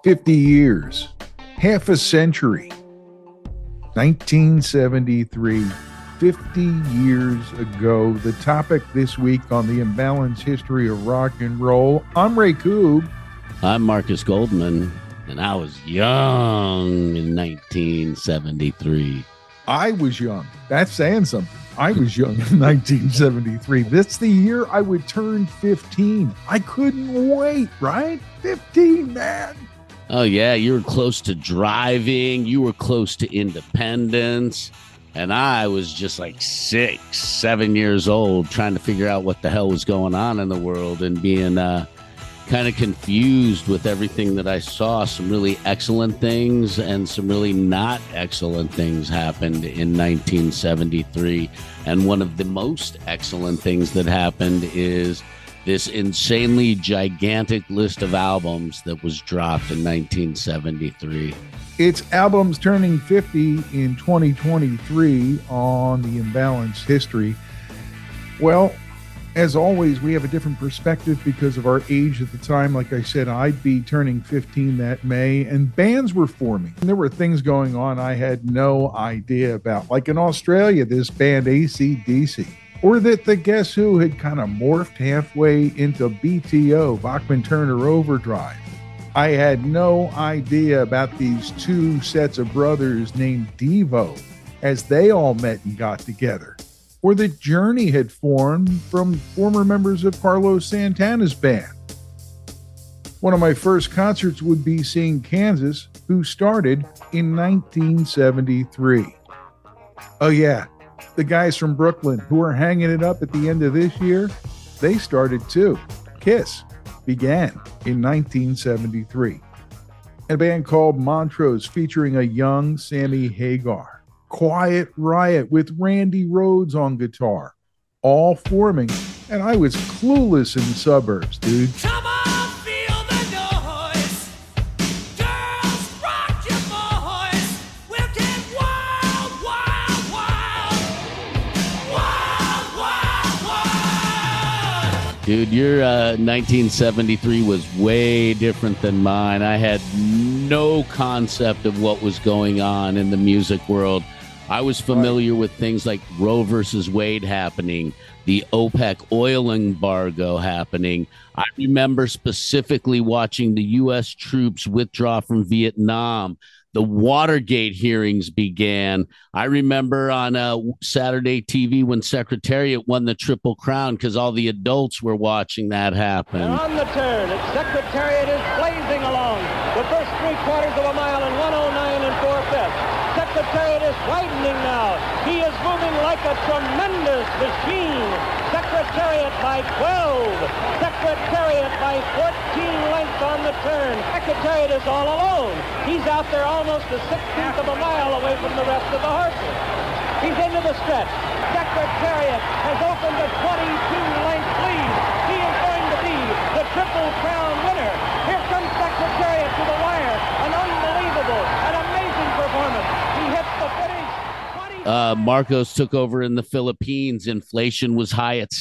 50 years, half a century, 1973, 50 years ago. The topic this week on the imbalanced history of rock and roll. I'm Ray Koob. I'm Marcus Goldman, and I was young in 1973. I was young. That's saying something. I was young in 1973. That's the year I would turn 15. I couldn't wait, right? 15, man. Oh, yeah, you were close to driving. You were close to independence. And I was just like 6, 7 years old trying to figure out what the hell was going on in the world and being kind of confused with everything that I saw. Some really excellent things and some really not excellent things happened in 1973. And one of the most excellent things that happened is this insanely gigantic list of albums that was dropped in 1973. It's albums turning 50 in 2023 on the imbalanced history. Well, as always, we have a different perspective because of our age at the time. Like I said, I'd be turning 15 that May, and bands were forming. There were things going on I had no idea about. Like in Australia, this band AC/DC. Or that the Guess Who had kind of morphed halfway into BTO, Bachman Turner Overdrive. I had no idea about these two sets of brothers named Devo as they all met and got together. Or that Journey had formed from former members of Carlos Santana's band. One of my first concerts would be seeing Kansas, who started in 1973. Oh yeah, the guys from Brooklyn who are hanging it up at the end of this year, they started too. Kiss began in 1973. A band called Montrose featuring a young Sammy Hagar. Quiet Riot with Randy Rhoads on guitar. All forming, and I was clueless in the suburbs, dude. Come on, feel the noise. Girls, rock your boys. We'll get wild, wild, wild. Wild, wild, wild. Dude, your 1973 was way different than mine. I had no concept of what was going on in the music world. I was familiar with things like Roe versus Wade happening, the OPEC oil embargo happening. I remember specifically watching the U.S. troops withdraw from Vietnam. The Watergate hearings began. I remember on Saturday TV when Secretariat won the Triple Crown because all the adults were watching that happen. They're on the turn. Secretariat is blazing along. The first 3/4 of a mile in 109 and 4/5. Secretariat is widening now. He is moving like a tremendous machine. Secretariat by 12. Secretariat by 14 lengths on the turn. Secretariat is all alone. He's out there almost a 16th of a mile away from the rest of the horses. He's into the stretch. Secretariat has opened a 22-length lead. He is going to be the Triple Crown winner. Here comes Secretariat to the wire. An unbelievable, an amazing performance. He hits the finish. Marcos took over in the Philippines. Inflation was high at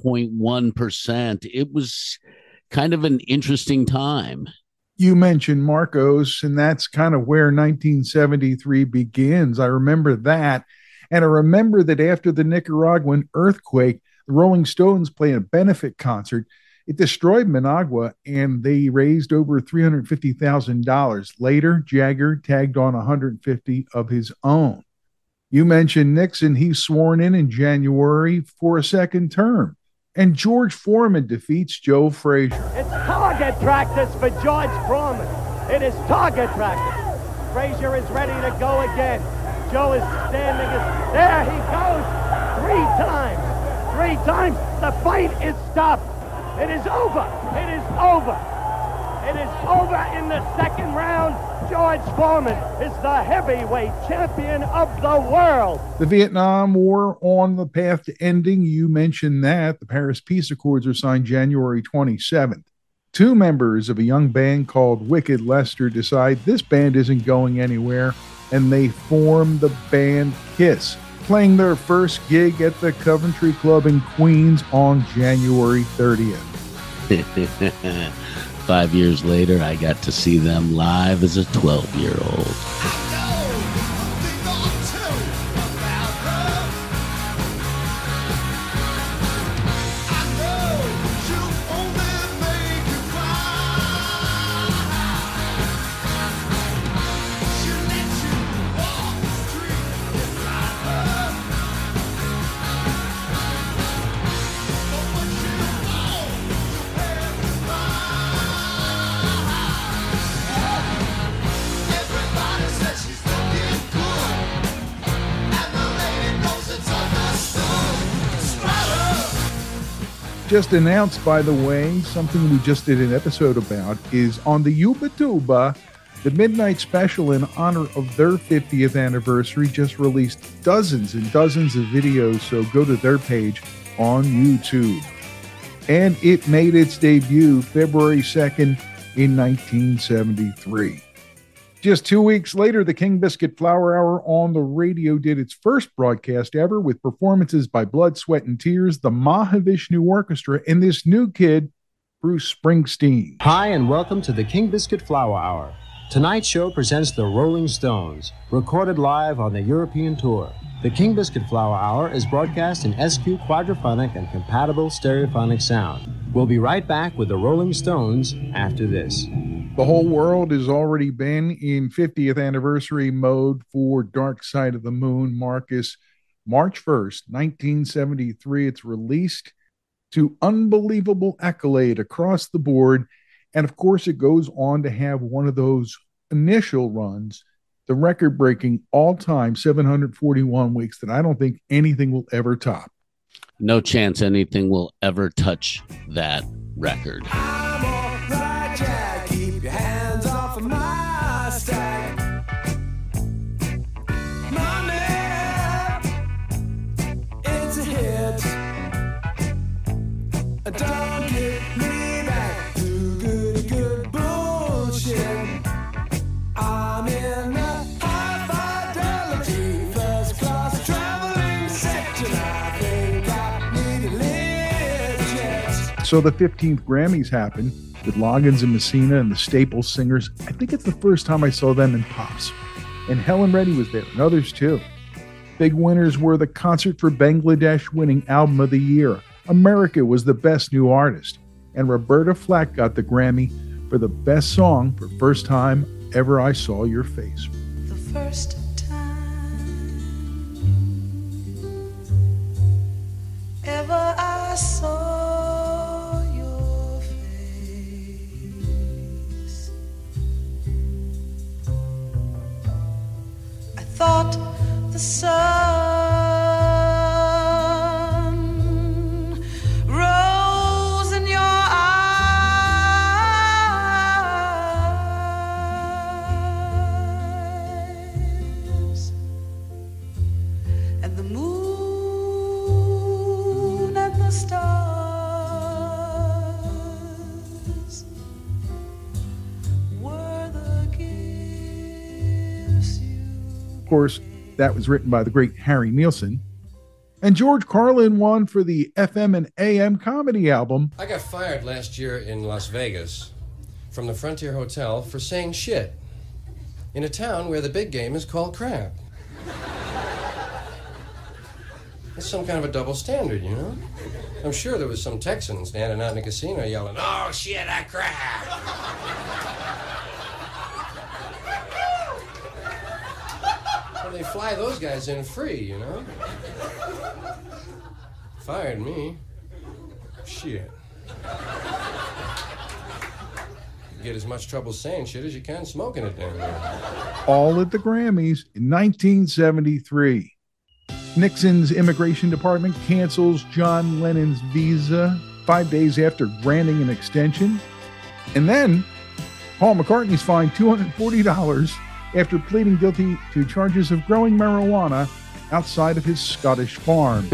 6.1%. It was kind of an interesting time. You mentioned Marcos, and that's kind of where 1973 begins. I remember that. And I remember that after the Nicaraguan earthquake, the Rolling Stones played a benefit concert. It destroyed Managua, and they raised over $350,000. Later, Jagger tagged on $150 of his own. You mentioned Nixon. He's sworn in January for a second term. And George Foreman defeats Joe Frazier. It's target practice for George Foreman. It is target practice. Frazier is ready to go again. Joe is standing. There he goes. 3 times. 3 times. The fight is stopped. It is over. It is over. It is over in the second round. George Foreman is the heavyweight champion of the world. The Vietnam War on the path to ending. You mentioned that. The Paris Peace Accords are signed January 27th. 2 members of a young band called Wicked Lester decide this band isn't going anywhere, and they form the band Kiss, playing their first gig at the Coventry Club in Queens on January 30th. 25 years later, I got to see them live as a 12-year-old. Just announced, by the way, something we just did an episode about is on the Yuba Tuba, the Midnight Special in honor of their 50th anniversary just released dozens and dozens of videos, so go to their page on YouTube. And it made its debut February 2nd in 1973. Just 2 weeks later, the King Biscuit Flower Hour on the radio did its first broadcast ever with performances by Blood, Sweat, and Tears, the Mahavishnu Orchestra, and this new kid, Bruce Springsteen. Hi, and welcome to the King Biscuit Flower Hour. Tonight's show presents the Rolling Stones, recorded live on the European tour. The King Biscuit Flower Hour is broadcast in SQ quadraphonic and compatible stereophonic sound. We'll be right back with the Rolling Stones after this. The whole world has already been in 50th anniversary mode for Dark Side of the Moon, Marcus. March 1st, 1973, it's released to unbelievable accolade across the board. And of course, it goes on to have one of those initial runs, the record-breaking all-time 741 weeks that I don't think anything will ever top. No chance anything will ever touch that record. I'm all right, Jack. Keep your hands off of my stack. Mommy, it's a hit. Don't get me back to good bullshit. I'm in a high fidelity first class traveling section. I think I need a Learjet. So the 15th Grammys happened with Loggins and Messina and the Staples Singers. I think it's the first time I saw them in Pops. And Helen Reddy was there, and others too. Big winners were the Concert for Bangladesh winning Album of the Year. America was the Best New Artist. And Roberta Flack got the Grammy for the best song for First Time Ever I Saw Your Face. The first time ever I saw your face, I thought the sun rose in your eyes, and the moon and the stars were the gifts you. Of course, that was written by the great Harry Nilsson. And George Carlin won for the FM and AM comedy album. I got fired last year in Las Vegas from the Frontier Hotel for saying shit in a town where the big game is called crab. It's some kind of a double standard, you know? I'm sure there was some Texan standing out in the casino yelling, "Oh shit, that crab!" Well, they fly those guys in free, you know? Fired me. Shit. You get as much trouble saying shit as you can smoking it down there. All at the Grammys in 1973. Nixon's immigration department cancels John Lennon's visa 5 days after granting an extension. And then Paul McCartney's fined $240 after pleading guilty to charges of growing marijuana outside of his Scottish farm.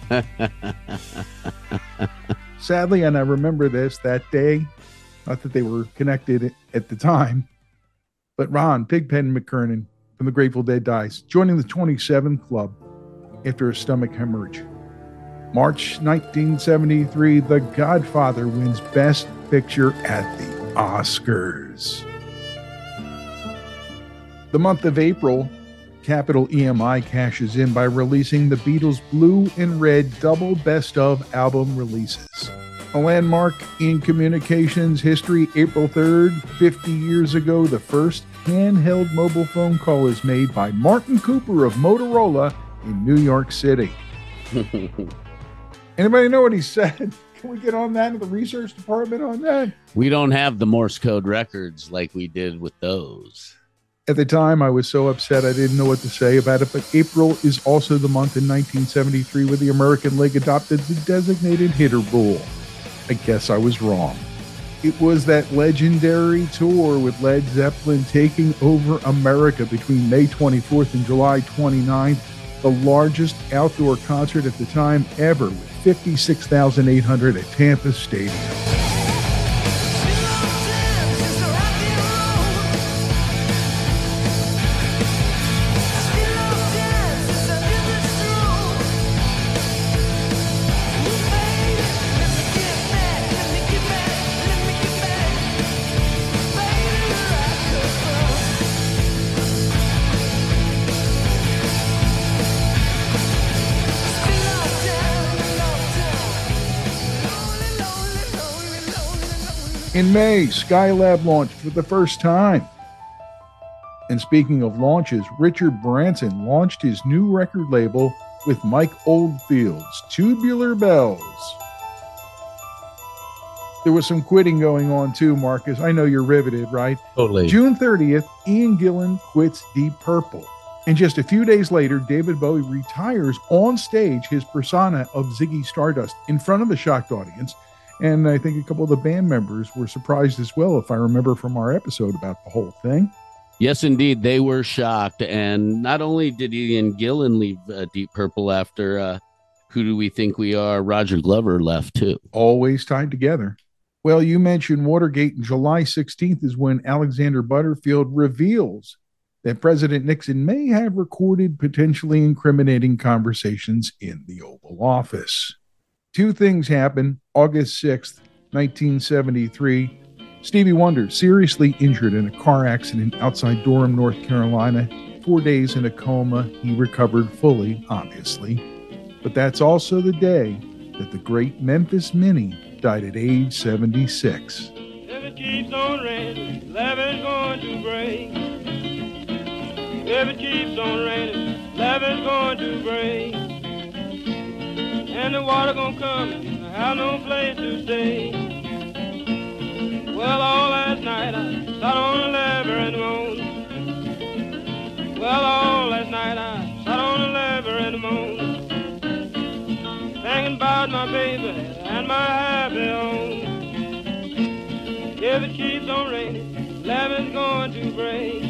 Sadly, and I remember this that day, not that they were connected at the time, but Ron Pigpen McKernan from the Grateful Dead dies, joining the 27 Club after a stomach hemorrhage. March 1973, The Godfather wins Best Picture at the Oscars. The month of April, Capital EMI cashes in by releasing the Beatles' Blue and Red double best of album releases. A landmark in communications history, April 3rd, 50 years ago, the first handheld mobile phone call is made by Martin Cooper of Motorola in New York City. Anybody know what he said? Can we get on that in the research department on that? We don't have the Morse code records like we did with those. At the time, I was so upset I didn't know what to say about it, but April is also the month in 1973 where the American League adopted the designated hitter rule. I guess I was wrong. It was that legendary tour with Led Zeppelin taking over America between May 24th and July 29th, the largest outdoor concert at the time ever with 56,800 at Tampa Stadium. In May, Skylab launched for the first time. And speaking of launches, Richard Branson launched his new record label with Mike Oldfield's Tubular Bells. There was some quitting going on too, Marcus. I know you're riveted, right? Totally. June 30th, Ian Gillan quits Deep Purple. And just a few days later, David Bowie retires on stage his persona of Ziggy Stardust in front of the shocked audience. And I think a couple of the band members were surprised as well, if I remember from our episode about the whole thing. Yes, indeed. They were shocked. And not only did Ian Gillan leave Deep Purple after Who Do We Think We Are, Roger Glover left too. Always tied together. Well, you mentioned Watergate, and July 16th is when Alexander Butterfield reveals that President Nixon may have recorded potentially incriminating conversations in the Oval Office. Two things happen. August 6th, 1973, Stevie Wonder seriously injured in a car accident outside Durham, North Carolina. 4 days in a coma. He recovered fully, obviously. But that's also the day that the great Memphis Minnie died at age 76. If it keeps on raining, love is going to break. If it keeps on raining, love is going to break. And the water gonna come and I have no place to stay. Well, all last night I sat on the lever and moaned. Well, all last night I sat on the lever and moaned. Thinking about my baby and my happy home. If it keeps on raining, love is going to break.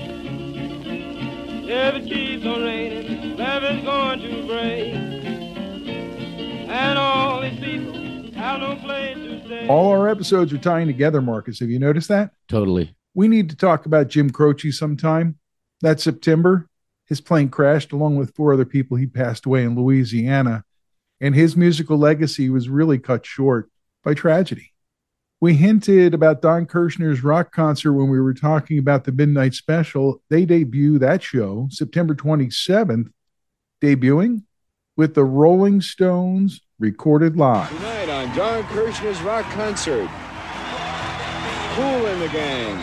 If it keeps on raining, love is going to break. And all these people have no place to stay. All our episodes are tying together, Marcus. Have you noticed that? Totally. We need to talk about Jim Croce sometime. That September, his plane crashed along with 4 other people. He passed away in Louisiana. And his musical legacy was really cut short by tragedy. We hinted about Don Kirshner's rock concert when we were talking about the Midnight Special. They debut that show September 27th, debuting with the Rolling Stones recorded live. Tonight on Don Kirshner's rock concert, Kool and the Gang,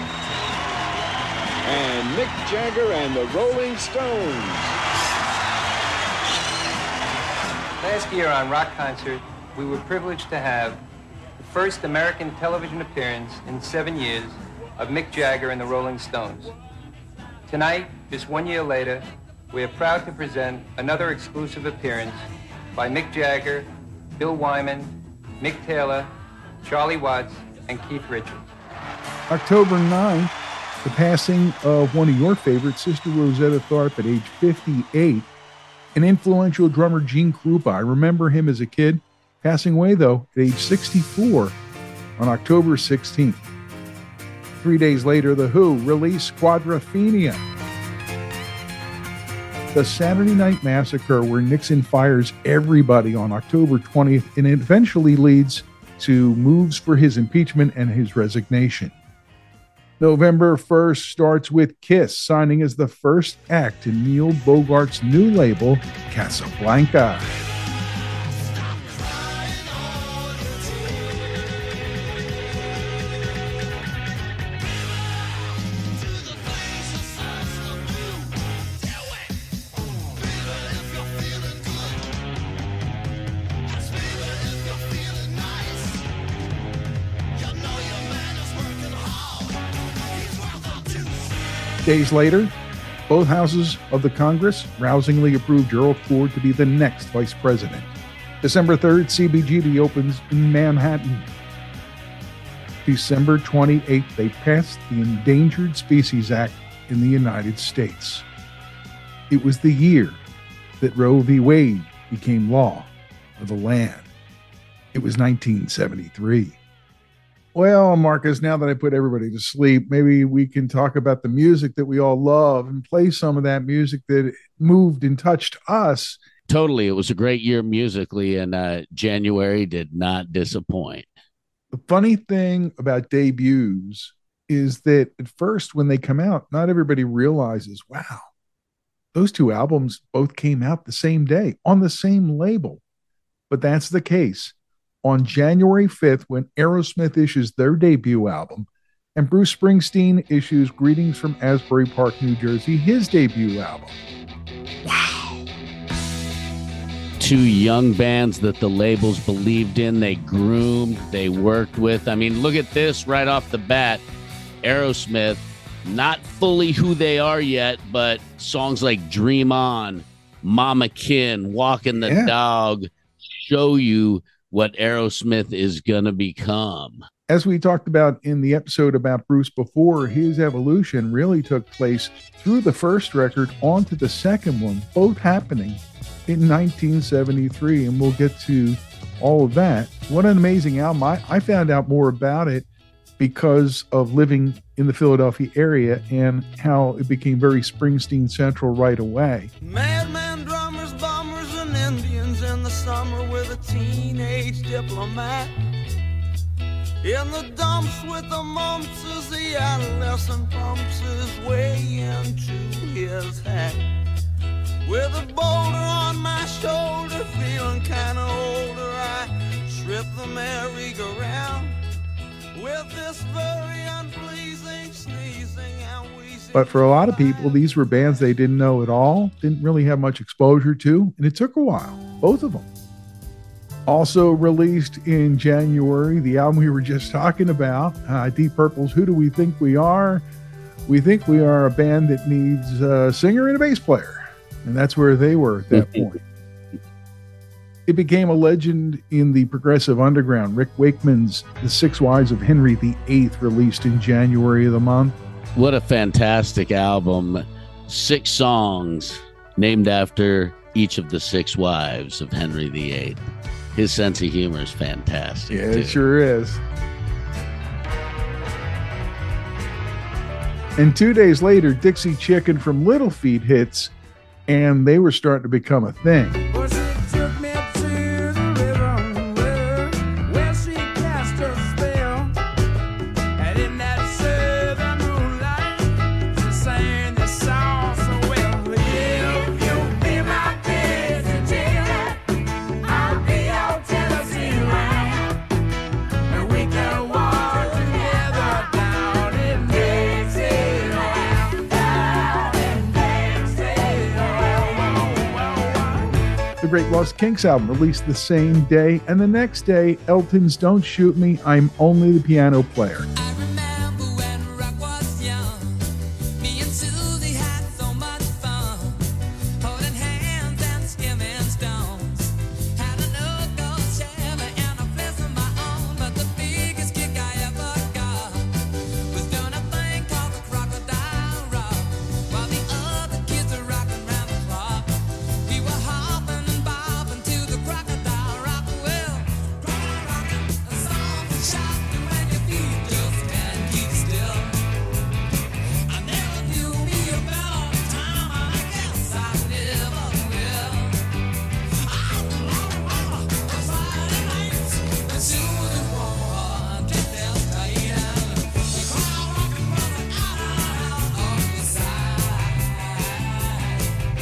and Mick Jagger and the Rolling Stones. Last year on Rock Concert, we were privileged to have the first American television appearance in 7 years of Mick Jagger and the Rolling Stones. Tonight, just 1 year later, we are proud to present another exclusive appearance by Mick Jagger, Bill Wyman, Mick Taylor, Charlie Watts, and Keith Richards. October 9th, the passing of one of your favorites, Sister Rosetta Tharpe at age 58. An influential drummer, Gene Krupa. I remember him as a kid, passing away, though, at age 64 on October 16th. 3 days later, The Who released Quadrophenia. The Saturday Night Massacre, where Nixon fires everybody on October 20th, and it eventually leads to moves for his impeachment and his resignation. November 1st starts with Kiss signing as the first act in Neil Bogart's new label, Casablanca. Days later, both houses of the Congress rousingly approved Gerald Ford to be the next vice president. December 3rd, CBGB opens in Manhattan. December 28th, they passed the Endangered Species Act in the United States. It was the year that Roe v. Wade became law of the land. It was 1973. Well, Marcus, now that I put everybody to sleep, maybe we can talk about the music that we all love and play some of that music that moved and touched us. Totally. It was a great year musically, and January did not disappoint. The funny thing about debuts is that at first, when they come out, not everybody realizes, wow, those two albums both came out the same day on the same label. But that's the case. On January 5th, when Aerosmith issues their debut album, and Bruce Springsteen issues Greetings from Asbury Park, New Jersey, his debut album. Wow. Two young bands that the labels believed in, they groomed, they worked with. I mean, look at this right off the bat. Aerosmith, not fully who they are yet, but songs like Dream On, Mama Kin, Walking the Dog show you what Aerosmith is going to become. As we talked about in the episode about Bruce before, his evolution really took place through the first record onto the second one, both happening in 1973, and we'll get to all of that. What an amazing album. I found out more about it because of living in the Philadelphia area and how it became very Springsteen central right away. Madman, drummers, bombers, and Indians in the summer with a teenage diplomat. In the dumps with the mumps as the adolescent pumps his way into his hat. With a boulder on my shoulder, feeling kinda older, I strip the merry-go-round with this very unpleasing sneezing and wheezing. But for a lot of people, these were bands they didn't know at all, didn't really have much exposure to, and it took a while, both of them. Also released in January, the album we were just talking about, Deep Purple's Who Do We Think We Are? We think we are a band that needs a singer and a bass player. And that's where they were at that point. It became a legend in the progressive underground. Rick Wakeman's The Six Wives of Henry VIII released in January of the month. What a fantastic album. 6 songs named after each of the 6 wives of Henry VIII. His sense of humor is fantastic. Yeah, it sure is. And 2 days later, Dixie Chicken from Little Feat hits, and they were starting to become a thing. The Great Lost Kinks album released the same day, and the next day, Elton's Don't Shoot Me, I'm Only the Piano Player.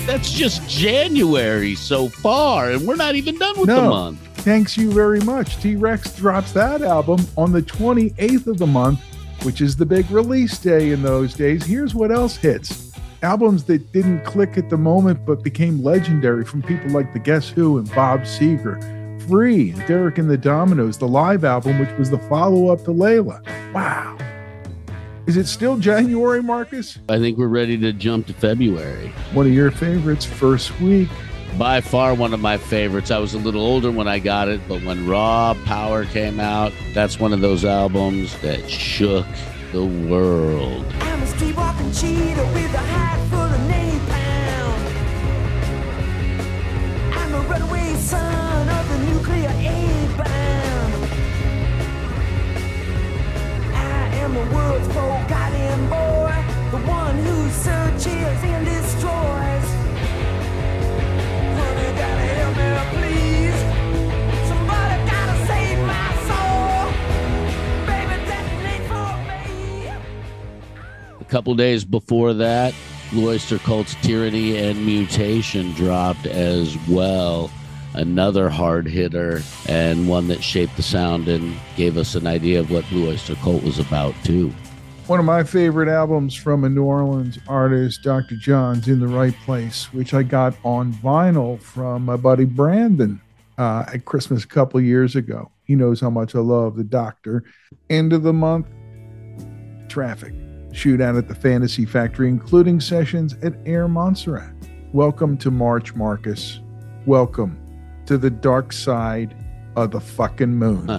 That's just January so far, and we're not even done with the month. Thanks you very much. T-Rex drops that album on the 28th of the month, which is the big release day in those days. Here's what else hits. Albums that didn't click at the moment but became legendary from people like the Guess Who and Bob Seger. Free and Derek and the Dominoes, the live album, which was the follow-up to Layla. Wow. Is it still January, Marcus? I think we're ready to jump to February. One of your favorites, First Week. By far one of my favorites. I was a little older when I got it, but when Raw Power came out, that's one of those albums that shook the world. I'm a streetwalking cheetah with a hat full of napalm. I'm a runaway son of the nuclear A-bomb. I am the world's forgotten boy, the one who searches and destroys. Honey, gotta help me, please. Somebody gotta save my soul. Baby, detonate for me. A couple days before that, Blue Oyster Cult's Tyranny and Mutation dropped as well. Another hard hitter and one that shaped the sound and gave us an idea of what Blue Oyster Cult was about too. One of my favorite albums from a New Orleans artist, Dr. John's In the Right Place, which I got on vinyl from my buddy Brandon at Christmas a couple years ago. He knows how much I love the Doctor. End of the month, Traffic. Shootout at the Fantasy Factory, including sessions at Air Montserrat. Welcome to March, Marcus. Welcome to the dark side of the fucking moon.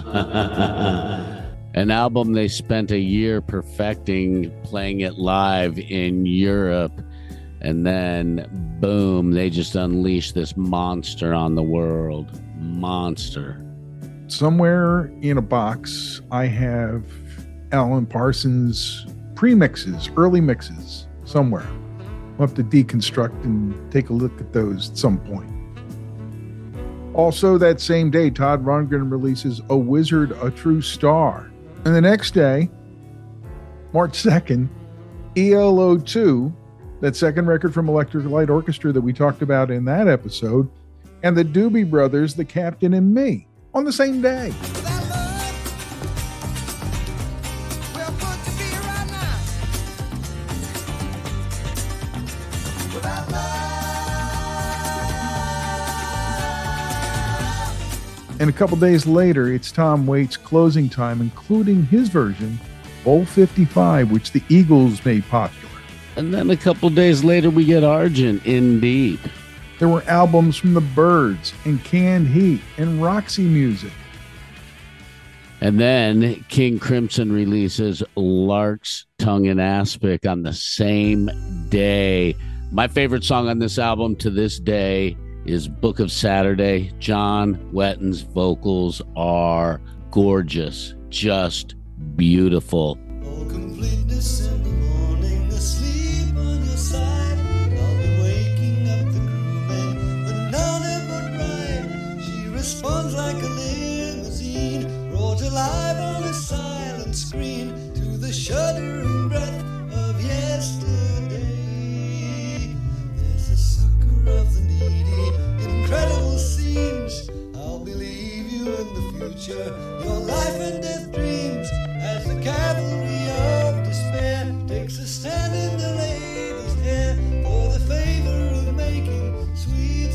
An album they spent a year perfecting, playing it live in Europe, and then boom, they just unleashed this monster on the world. Monster. Somewhere in a box, I have Alan Parsons premixes, early mixes, somewhere. We'll have to deconstruct and take a look at those at some point. Also, that same day, Todd Rundgren releases A Wizard, A True Star. And the next day, March 2nd, ELO 2, that second record from Electric Light Orchestra that we talked about in that episode, and the Doobie Brothers, The Captain and Me, on the same day. And a couple days later, it's Tom Waits' Closing Time, including his version, Bowl 55, which the Eagles made popular. And then a couple days later, we get Argent, In Deep. There were albums from the Byrds and Canned Heat and Roxy Music. And then King Crimson releases Lark's Tongue and Aspic on the same day. My favorite song on this album to this day is Book of Saturday. John Wetton's vocals are gorgeous, just beautiful. Oh, completeness in the morning, asleep on your side. I'll be waking up the crewman with another but right. She responds like a limousine, brought alive on a silent screen to the shuddering breath of yesterday. There's a sucker of the needy, incredible scenes. I'll believe you in the future, your life and death dreams, as the cavalry of despair takes a stand in the lady's hair for the favor of making sweet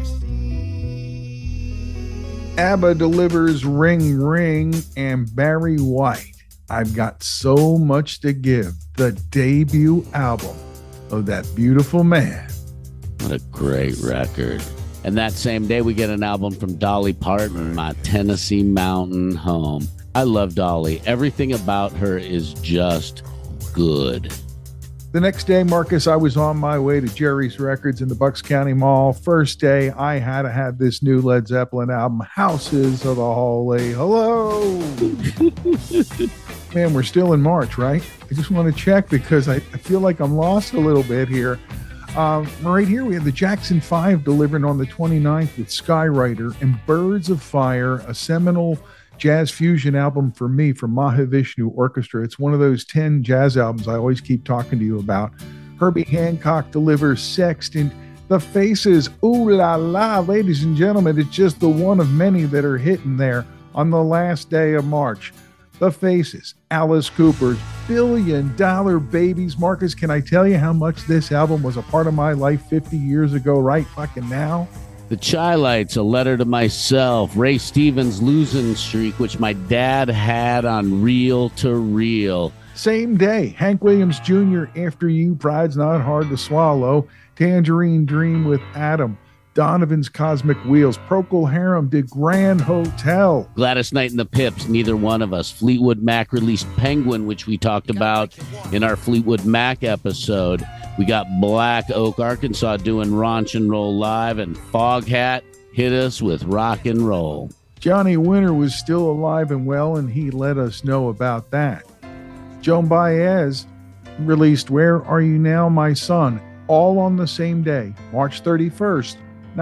16. ABBA delivers Ring Ring and Barry White, I've Got So Much to Give, the debut album of that beautiful man. What a great record. And that same day, we get an album from Dolly Parton, My Tennessee Mountain Home. I love Dolly. Everything about her is just good. The next day, Marcus, I was on my way to Jerry's Records in the Bucks County Mall. First day, I had to have this new Led Zeppelin album, Houses of the Holy. Hello. Man, we're still in March, right? I just want to check because I feel like I'm lost a little bit here. Right here, we have the Jackson 5 delivered on the 29th with Skywriter and Birds of Fire, a seminal jazz fusion album for me from Mahavishnu Orchestra. It's one of those 10 jazz albums I always keep talking to you about. Herbie Hancock delivers Sextant, The Faces, ooh la la, ladies and gentlemen, it's just the one of many that are hitting there on the last day of March. The Faces, Alice Cooper's $1 billion Babies. Marcus, can I tell you how much this album was a part of my life 50 years ago right fucking now? The Chi-Lites, A Letter to Myself, Ray Stevens' Losing Streak, which my dad had on reel to reel. Same day, Hank Williams Jr., After You, Pride's Not Hard to Swallow, Tangerine Dream with Adam, Donovan's Cosmic Wheels, Procol Harum did Grand Hotel. Gladys Knight and the Pips, Neither One of Us. Fleetwood Mac released Penguin, which we talked about in our Fleetwood Mac episode. We got Black Oak, Arkansas doing Raunch and Roll Live, and Foghat hit us with Rock and Roll. Johnny Winter was still alive and well, and he let us know about that. Joan Baez released Where Are You Now, My Son, all on the same day, March 31st,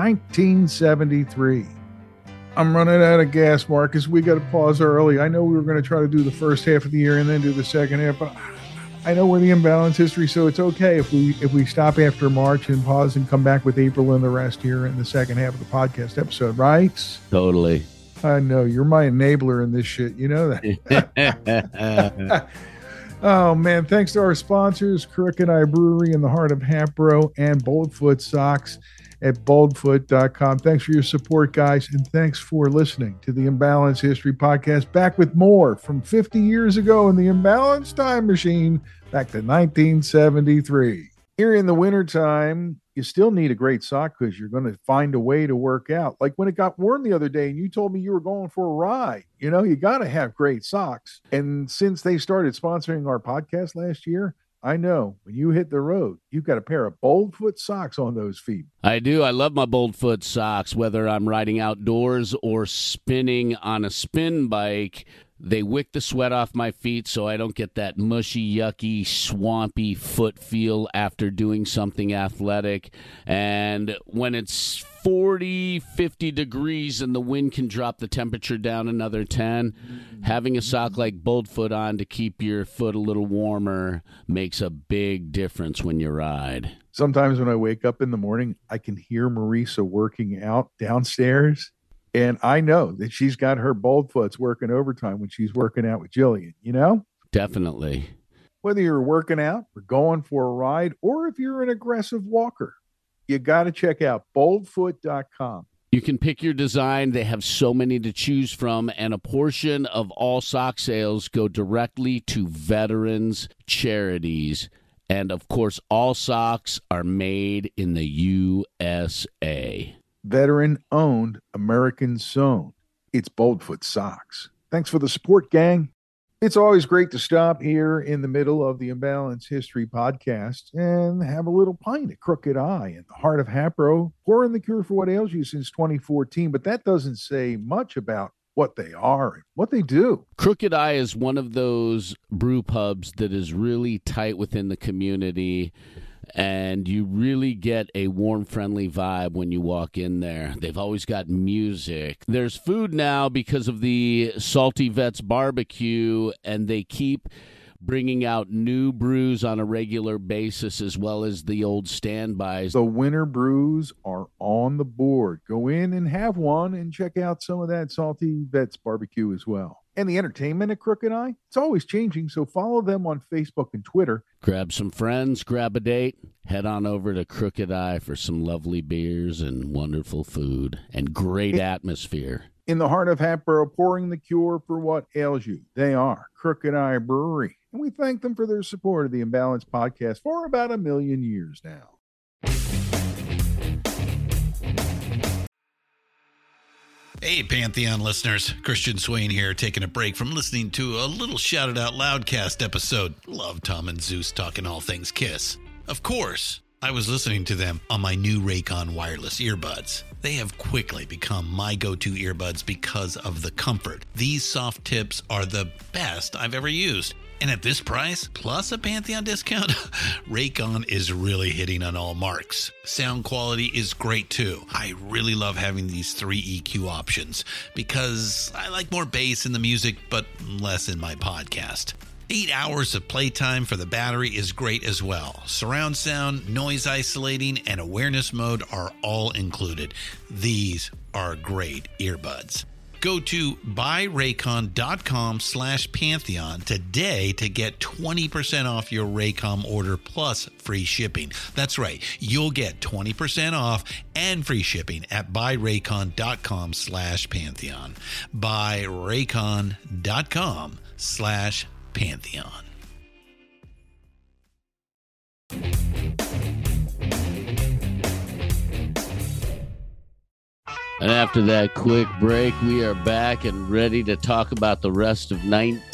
1973. I'm running out of gas, Marcus. We got to pause early. I know we were going to try to do the first half of the year and then do the second half, but I know we're the Imbalance History, so it's okay if we stop after March and pause and come back with April and the rest here in the second half of the podcast episode, right? Totally. I know. You're my enabler in this shit. You know that. Oh, man. Thanks to our sponsors, Crooked Eye Brewery in the heart of Hatboro and Boldfoot Socks at boldfoot.com. Thanks for your support, guys, and thanks for listening to the Imbalance History Podcast. Back with more from 50 years ago in the Imbalance Time Machine, back to 1973. Here in the wintertime, you still need a great sock because you're going to find a way to work out. Like when it got warm the other day and you told me you were going for a ride, you know, you got to have great socks. And since they started sponsoring our podcast last year, I know when you hit the road, you've got a pair of Boldfoot socks on those feet. I do. I love my Boldfoot socks, whether I'm riding outdoors or spinning on a spin bike. They wick the sweat off my feet so I don't get that mushy, yucky, swampy foot feel after doing something athletic. And when it's 40, 50 degrees and the wind can drop the temperature down another 10, having a sock like Boldfoot on to keep your foot a little warmer makes a big difference when you ride. Sometimes when I wake up in the morning, I can hear Marisa working out downstairs. And I know that she's got her Boldfoots working overtime when she's working out with Jillian, you know? Definitely. Whether you're working out or going for a ride, or if you're an aggressive walker, you got to check out boldfoot.com. You can pick your design. They have so many to choose from, and a portion of all sock sales go directly to veterans charities. And, of course, all socks are made in the USA. Veteran-owned, American-sewn. It's Boldfoot Socks. Thanks for the support, gang. It's always great to stop here in the middle of the Imbalance History Podcast and have a little pint at Crooked Eye in the heart of Hatboro, pouring the cure for what ails you since 2014. But that doesn't say much about what they are and what they do. Crooked Eye is one of those brew pubs that is really tight within the community, and you really get a warm, friendly vibe when you walk in there. They've always got music. There's food now because of the Salty Vets barbecue, and they keep bringing out new brews on a regular basis as well as the old standbys. The winter brews are on the board. Go in and have one and check out some of that Salty Vets barbecue as well. And the entertainment at Crooked Eye, it's always changing, so follow them on Facebook and Twitter. Grab some friends, grab a date, head on over to Crooked Eye for some lovely beers and wonderful food and great atmosphere. In the heart of Hatboro, pouring the cure for what ails you. They are Crooked Eye Brewery, and we thank them for their support of the Imbalance Podcast for about 1 million years now. Hey, Pantheon listeners. Christian Swain here, taking a break from listening to a little Shout It Out Loudcast episode. Love Tom and Zeus talking all things Kiss. Of course, I was listening to them on my new Raycon wireless earbuds. They have quickly become my go-to earbuds because of the comfort. These soft tips are the best I've ever used. And at this price, plus a Pantheon discount, Raycon is really hitting on all marks. Sound quality is great too. I really love having these 3 EQ options because I like more bass in the music, but less in my podcast. 8 hours of playtime for the battery is great as well. Surround sound, noise isolating, and awareness mode are all included. These are great earbuds. Go to buyraycon.com/Pantheon today to get 20% off your Raycom order plus free shipping. That's right. You'll get 20% off and free shipping at buyraycon.com/Pantheon. buyraycon.com/Pantheon. And after that quick break, we are back and ready to talk about the rest of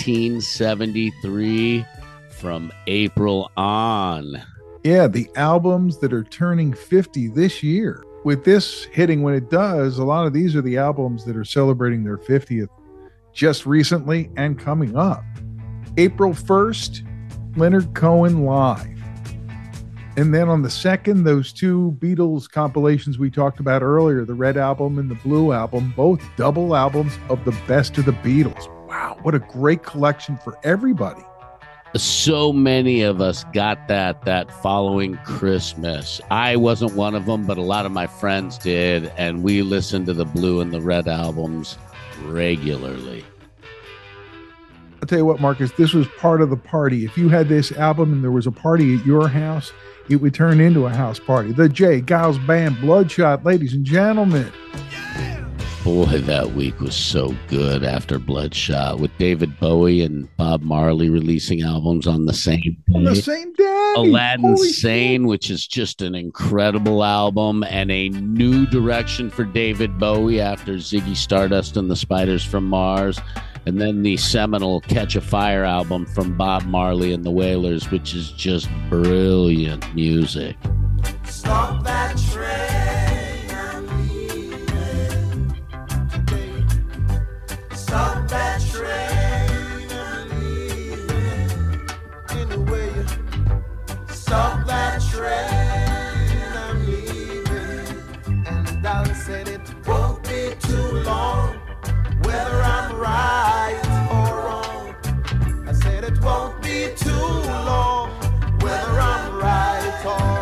1973 from April on. Yeah, the albums that are turning 50 this year. With this hitting when it does, a lot of these are the albums that are celebrating their 50th just recently and coming up. April 1st, Leonard Cohen Live. And then on the 2nd, those two Beatles compilations we talked about earlier, the Red Album and the Blue Album, both double albums of the best of the Beatles. Wow, what a great collection for everybody. So many of us got that following Christmas. I wasn't one of them, but a lot of my friends did, and we listened to the Blue and the Red albums regularly. I'll tell you what, Marcus, this was part of the party. If you had this album and there was a party at your house, it would turn into a house party. The J. Giles Band, Bloodshot, ladies and gentlemen. Boy, that week was so good after Bloodshot, with David Bowie and Bob Marley releasing albums on the same day. On the same day. Aladdin Sane, which is just an incredible album, and a new direction for David Bowie after Ziggy Stardust and the Spiders from Mars. And then the seminal Catch a Fire album from Bob Marley and the Wailers, which is just brilliant music. Stop that train, I'm leaving today. Stop that train, I'm leaving. Anyway, stop that train, I'm leaving. And the dollar said it won't be too long, whether I'm right or wrong. I said it won't be too long, whether I'm right or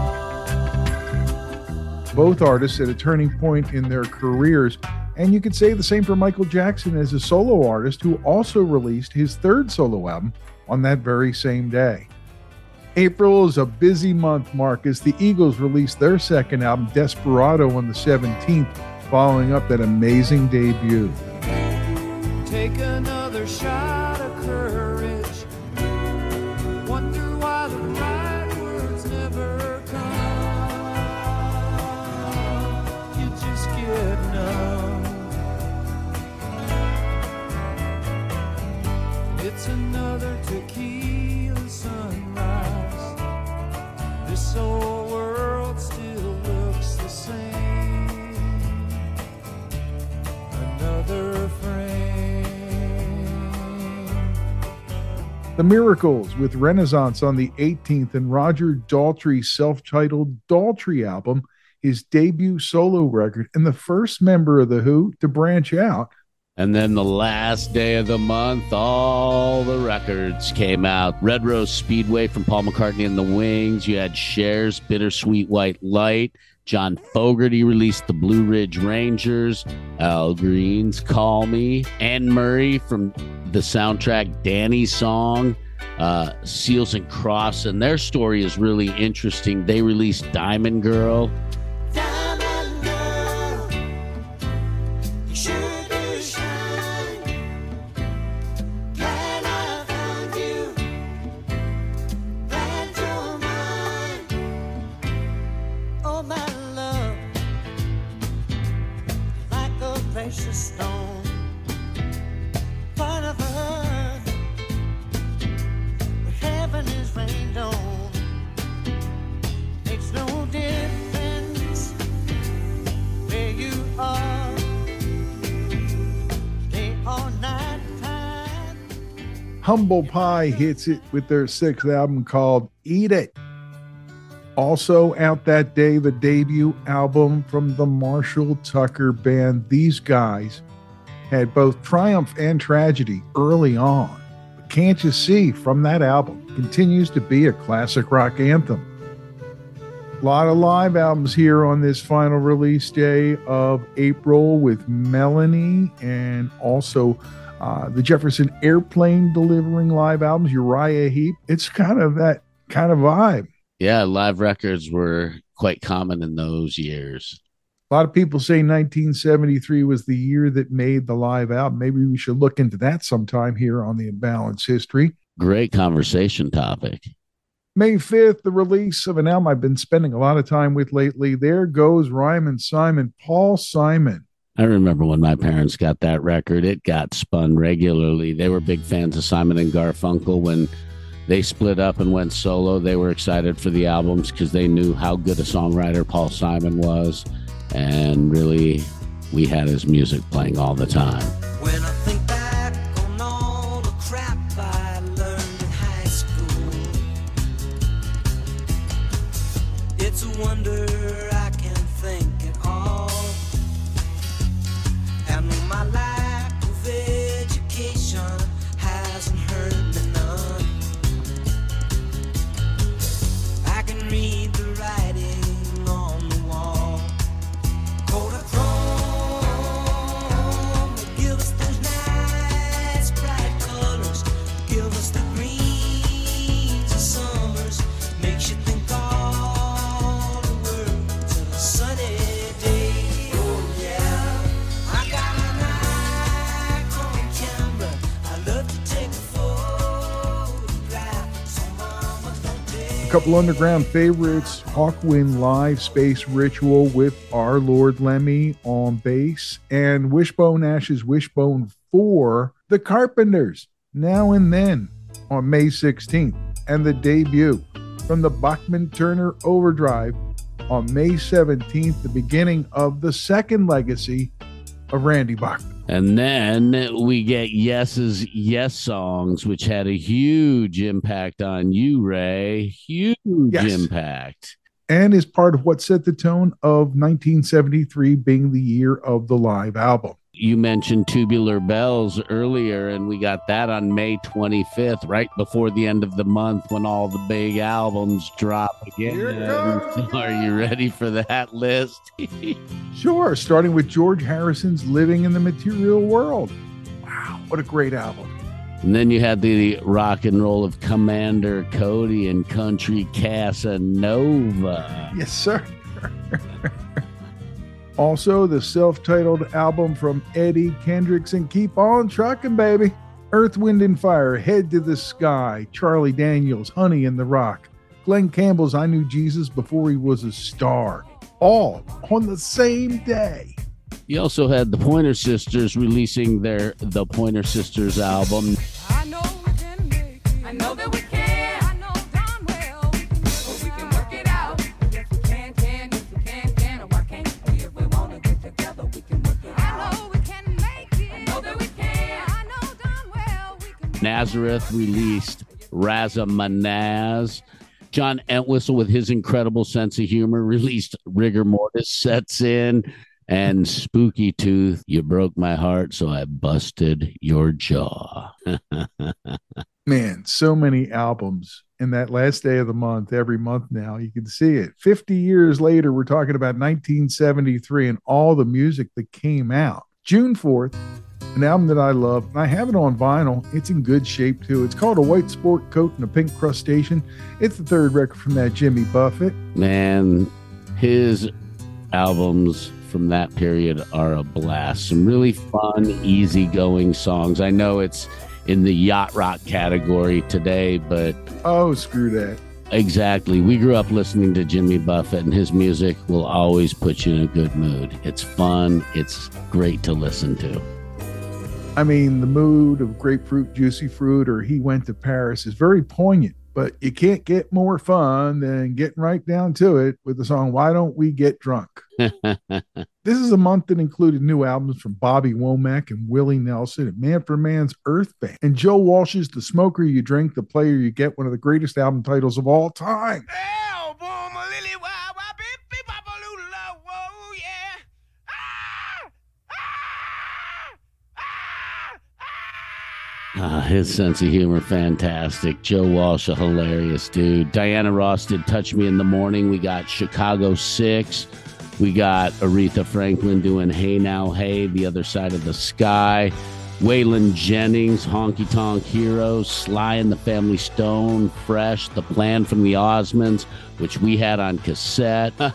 wrong. Both artists at a turning point in their careers. And you could say the same for Michael Jackson as a solo artist, who also released his third solo album on that very same day. April is a busy month, Marcus. The Eagles released their second album, Desperado, on the 17th, following up that amazing debut. Take another shot of courage. Wonder why the right words never come. You just get numb. It's another tequila sunrise. This old world still looks the same. Another frame. The Miracles with Renaissance on the 18th, and Roger Daltrey's self-titled Daltrey album, his debut solo record, and the first member of The Who to branch out. And then the last day of the month, all the records came out. Red Rose Speedway from Paul McCartney and the Wings. You had Cher's Bittersweet White Light. John Fogerty released the Blue Ridge Rangers. Al Green's Call Me. Anne Murray from the soundtrack Danny's Song. Seals and Crofts, and their story is really interesting. They released Diamond Girl. Diamond girl, you sure do shine. Glad I found you. Glad you're mine. Oh, my love, like a precious stone. Part of earth, where heaven is rained on. Makes no difference where you are, day or night time. Humble Pie hits it with their sixth album called Eat It. Also out that day, the debut album from the Marshall Tucker Band. These guys had both triumph and tragedy early on. But Can't You See from that album continues to be a classic rock anthem. A lot of live albums here on this final release day of April with Melanie and also the Jefferson Airplane delivering live albums, Uriah Heep. It's kind of that kind of vibe. Yeah, live records were quite common in those years. A lot of people say 1973 was the year that made the live album. Maybe we should look into that sometime here on the Imbalanced History. Great conversation topic. May 5th, the release of an album I've been spending a lot of time with lately. There Goes Ryman Simon, Paul Simon. I remember when my parents got that record, it got spun regularly. They were big fans of Simon and Garfunkel. When they split up and went solo, they were excited for the albums because they knew how good a songwriter Paul Simon was. And really, we had his music playing all the time. When I think back on all the crap I learned in high school, it's a wonder I can think at all. And my lack of education hasn't hurt me none. I can read the writing on the wall. A couple underground favorites, Hawkwind Live, Space Ritual with Our Lord Lemmy on bass, and Wishbone Ash's Wishbone 4, The Carpenters, Now and Then on May 16th, and the debut from the Bachman Turner Overdrive on May 17th, the beginning of the second legacy of Randy Bachman. And then we get Yes's Yes Songs, which had a huge impact on you, Ray. Huge impact. And is part of what set the tone of 1973 being the year of the live album. You mentioned Tubular Bells earlier, and we got that on May 25th, right before the end of the month when all the big albums drop again. Are you ready for that list? Sure, starting with George Harrison's Living in the Material World. Wow, what a great album. And then you had the rock and roll of Commander Cody and Country Casanova. Yes, sir. Also, the self-titled album from Eddie Kendricks and Keep On Truckin', Baby. Earth, Wind and Fire, Head to the Sky, Charlie Daniels, Honey in the Rock, Glenn Campbell's I Knew Jesus Before He Was a Star, all on the same day. You also had the Pointer Sisters releasing their The Pointer Sisters album. I know we can make it. I know that we can. I know darn well we can, but we can work it out. Yes, we can, yes, we can, and why can't we? If we want to get together, we can work it out. I know we can make it. I know that we can. I know darn well we can. Nazareth released Razamanaz. John Entwistle, with his incredible sense of humor, released Rigor Mortis Sets In. And Spooky Tooth, You Broke My Heart, So I Busted Your Jaw. Man, so many albums in that last day of the month, every month now. You can see it. 50 years later, we're talking about 1973 and all the music that came out. June 4th, an album that I love, and I have it on vinyl. It's in good shape, too. It's called A White Sport Coat and a Pink Crustacean. It's the third record from that Jimmy Buffett. Man, his albums from that period are a blast. Some really fun, easygoing songs. I know it's in the yacht rock category today, but oh, screw that. Exactly. We grew up listening to Jimmy Buffett, and his music will always put you in a good mood. It's fun. It's great to listen to. I mean, the mood of Grapefruit, Juicy Fruit, or He Went to Paris is very poignant, but you can't get more fun than getting right down to it with the song Why Don't We Get Drunk? This is a month that included new albums from Bobby Womack and Willie Nelson and Man for Man's Earth Band and Joe Walsh's The Smoker You Drink, The Player You Get, one of the greatest album titles of all time. His sense of humor, fantastic. Joe Walsh, a hilarious dude. Diana Ross did Touch Me in the Morning. We got Chicago 6. We got Aretha Franklin doing Hey Now Hey, The Other Side of the Sky. Waylon Jennings, Honky Tonk Hero. Sly and the Family Stone, Fresh, The Plan from the Osmonds, which we had on cassette. Man,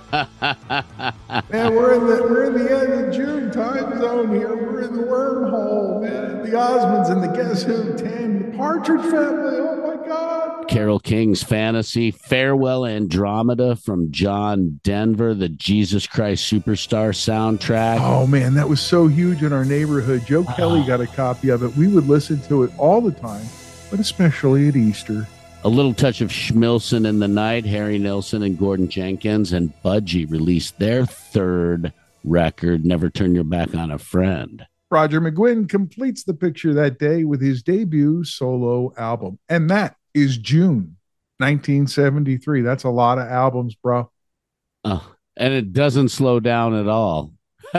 we're in the end of June time zone here. We're in the wormhole, man. The Osmonds and the Guess Who 10, the Partridge Family. Oh my God. Carole King's Fantasy, Farewell Andromeda from John Denver, the Jesus Christ Superstar soundtrack. Oh man, that was so huge in our neighborhood. Joe Kelly got a copy of it. We would listen to it all the time, but especially at Easter. A little touch of Schmilson in the Night, Harry Nilsson and Gordon Jenkins, and Budgie released their third record, Never Turn Your Back on a Friend. Roger McGuinn completes the picture that day with his debut solo album, and that is June 1973. That's a lot of albums, bro. Oh, and it doesn't slow down at all.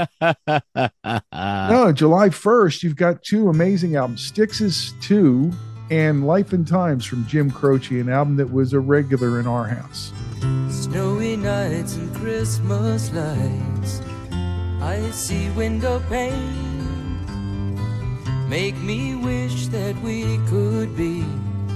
No, July 1st, you've got two amazing albums, Styx's 2 and Life and Times from Jim Croce, an album that was a regular in our house. Snowy nights and Christmas lights, icy window pane, make me wish that we could be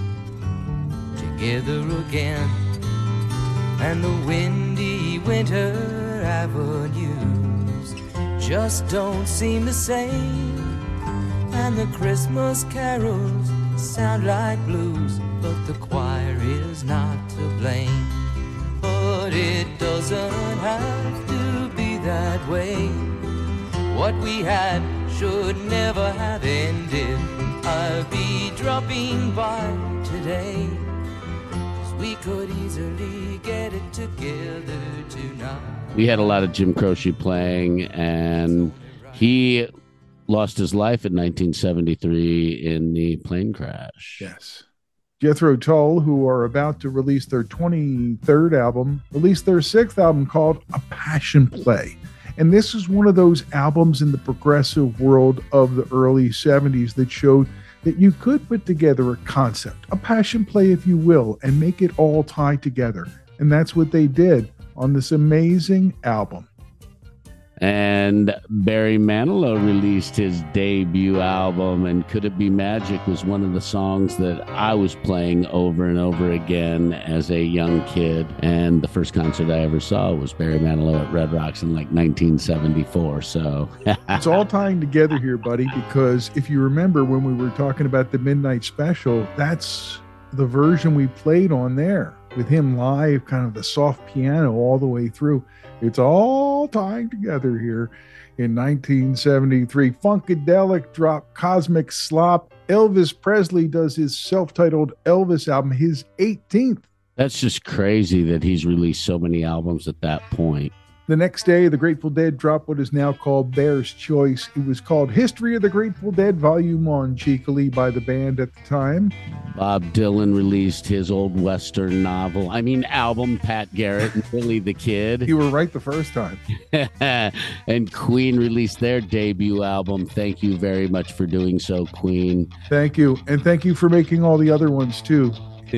together again. And the windy winter avenues just don't seem the same, and the Christmas carols sound like blues, but the choir is not to blame. But it doesn't have to be that way. What we had should never have ended. I'll be dropping by today, 'cause we could easily get it together tonight. We had a lot of Jim Croce playing, and he lost his life in 1973 in the plane crash. Yes. Jethro Tull, who are about to release their 23rd album, released their 6th album called A Passion Play. And this is one of those albums in the progressive world of the early 70s that showed that you could put together a concept, a passion play, if you will, and make it all tie together. And that's what they did on this amazing album. And Barry Manilow released his debut album, and Could It Be Magic was one of the songs that I was playing over and over again as a young kid. And the first concert I ever saw was Barry Manilow at Red Rocks in like 1974. So it's all tying together here, buddy, because if you remember when we were talking about the Midnight Special, that's the version we played on there with him live, kind of the soft piano all the way through. It's all tying together here. In 1973, Funkadelic dropped Cosmic Slop. Elvis Presley does his self-titled Elvis album, his 18th. That's just crazy that he's released so many albums at that point. The next day, the Grateful Dead dropped what is now called Bear's Choice. It was called History of the Grateful Dead, Volume 1, cheekily by the band at the time. Bob Dylan released his old Western album, Pat Garrett and Billy the Kid. You were right the first time. And Queen released their debut album. Thank you very much for doing so, Queen. Thank you. And thank you for making all the other ones, too.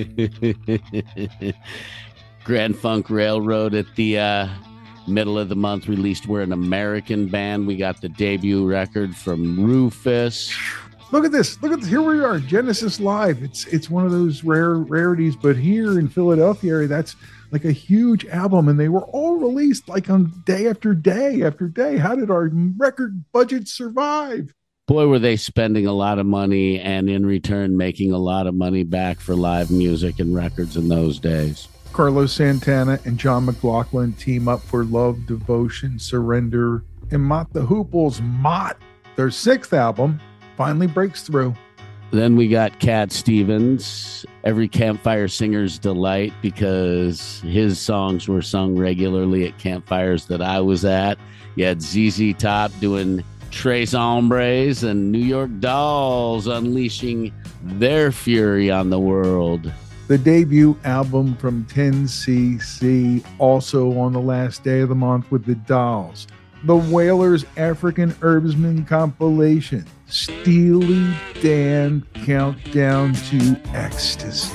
Grand Funk Railroad at the middle of the month released We're an American Band. We got the debut record from Rufus. Look at this. Here we are, Genesis Live. It's one of those rarities, but here in Philadelphia area, that's like a huge album, and they were all released like on day after day after day. How did our record budget survive? Boy, were they spending a lot of money and in return making a lot of money back for live music and records in those days. Carlos Santana and John McLaughlin team up for Love, Devotion, Surrender, and Mott the Hooples' Mott, their 6th album, finally breaks through. Then we got Cat Stevens, Every Campfire Singer's Delight, because his songs were sung regularly at campfires that I was at. You had ZZ Top doing Tres Hombres and New York Dolls unleashing their fury on the world. The debut album from 10cc, also on the last day of the month with the Dolls. The Wailers African Herbsman compilation, Steely Dan Countdown to Ecstasy.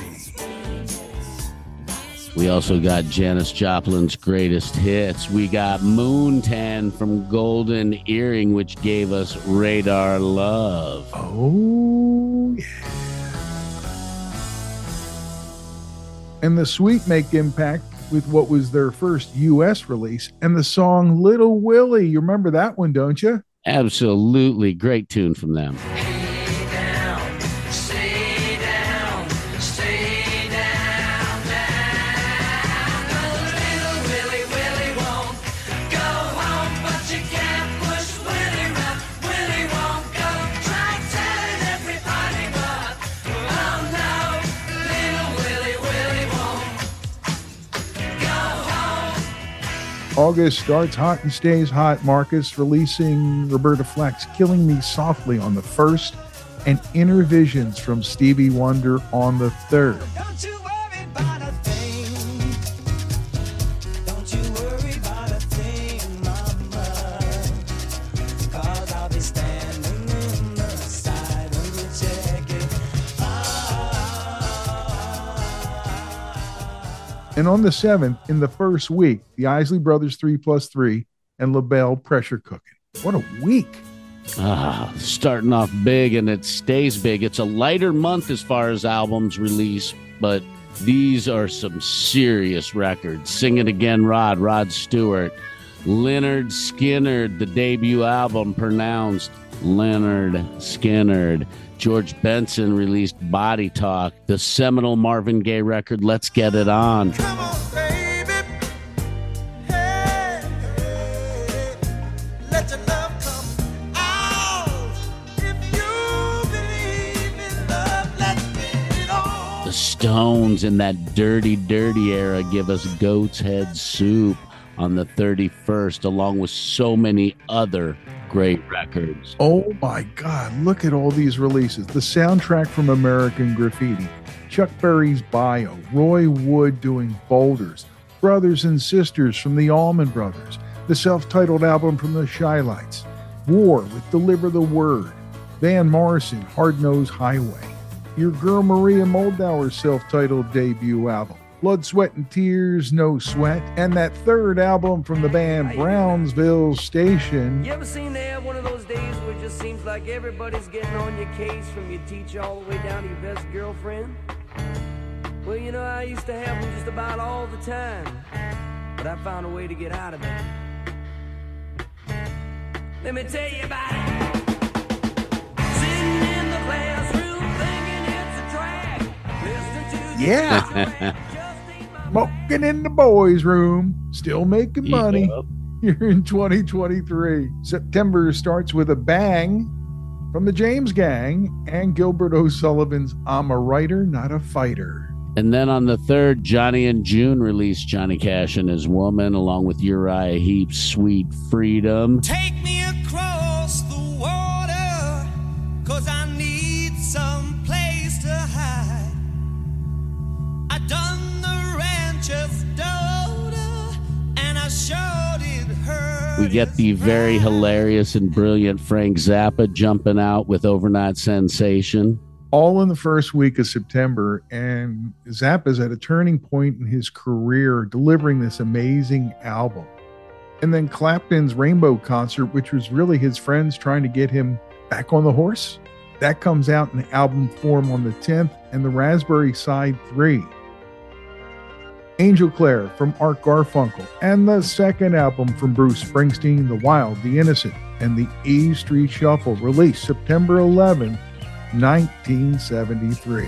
We also got Janis Joplin's greatest hits. We got Moontan from Golden Earring, which gave us Radar Love. Oh, yeah. And the Sweet make impact with what was their first U.S. release, and the song Little Willie. You remember that one, don't you? Absolutely. Great tune from them. August starts hot and stays hot. Marcus releasing Roberta Flack's Killing Me Softly on the 1st, and Inner Visions from Stevie Wonder on the 3rd. Don't you worry about a thing. Don't you worry about a thing, mama. 'Cause I'll be standing in the side of your jacket. And on the 7th, in the first week, the Isley Brothers 3+3 and LaBelle Pressure Cooking. What a week. Starting off big, and it stays big. It's a lighter month as far as albums release, but these are some serious records. Sing It Again, Rod Stewart. Leonard Skinner, the debut album pronounced Leonard Skinner. George Benson released Body Talk, the seminal Marvin Gaye record, Let's Get It On. Come on, baby. Hey, let your love come out. If you believe in love, let's get it on. The Stones in that dirty era give us Goat's Head Soup on the 31st, along with so many other great records. Oh my God, look at all these releases. The soundtrack from American Graffiti, Chuck Berry's Bio, Roy Wood doing Boulders, Brothers and Sisters from the Allman Brothers, the self-titled album from the Shy-Lights, War with Deliver the Word, Van Morrison, Hard Nosed Highway, your girl Maria Moldauer's self-titled debut album, Blood, Sweat, and Tears, No Sweat, and that third album from the band Brownsville Station. You ever seen they have one of those days where it just seems like everybody's getting on your case, from your teacher all the way down to your best girlfriend? Well, you know, I used to have them just about all the time, but I found a way to get out of it. Let me tell you about it. Sitting in the classroom thinking it's a drag. Listening to the Yeah. Smoking in the boys' room, still making money here in 2023. September starts with a bang from the James Gang and Gilbert O'Sullivan's I'm a Writer, Not a Fighter. And then on the 3rd, Johnny and June released Johnny Cash and His Woman, along with Uriah Heep's Sweet Freedom. Take me across the water, 'cause I need some place to hide. I done the rancher's daughter, and I sure did her. We get the very hilarious and brilliant Frank Zappa jumping out with Overnight Sensation. All in the first week of September, and Zappa's at a turning point in his career, delivering this amazing album. And then Clapton's Rainbow Concert, which was really his friends trying to get him back on the horse. That comes out in album form on the 10th, and the Raspberry Side 3. Angel Clare from Art Garfunkel, and the second album from Bruce Springsteen, The Wild, The Innocent, and the E Street Shuffle, released September 11, 1973.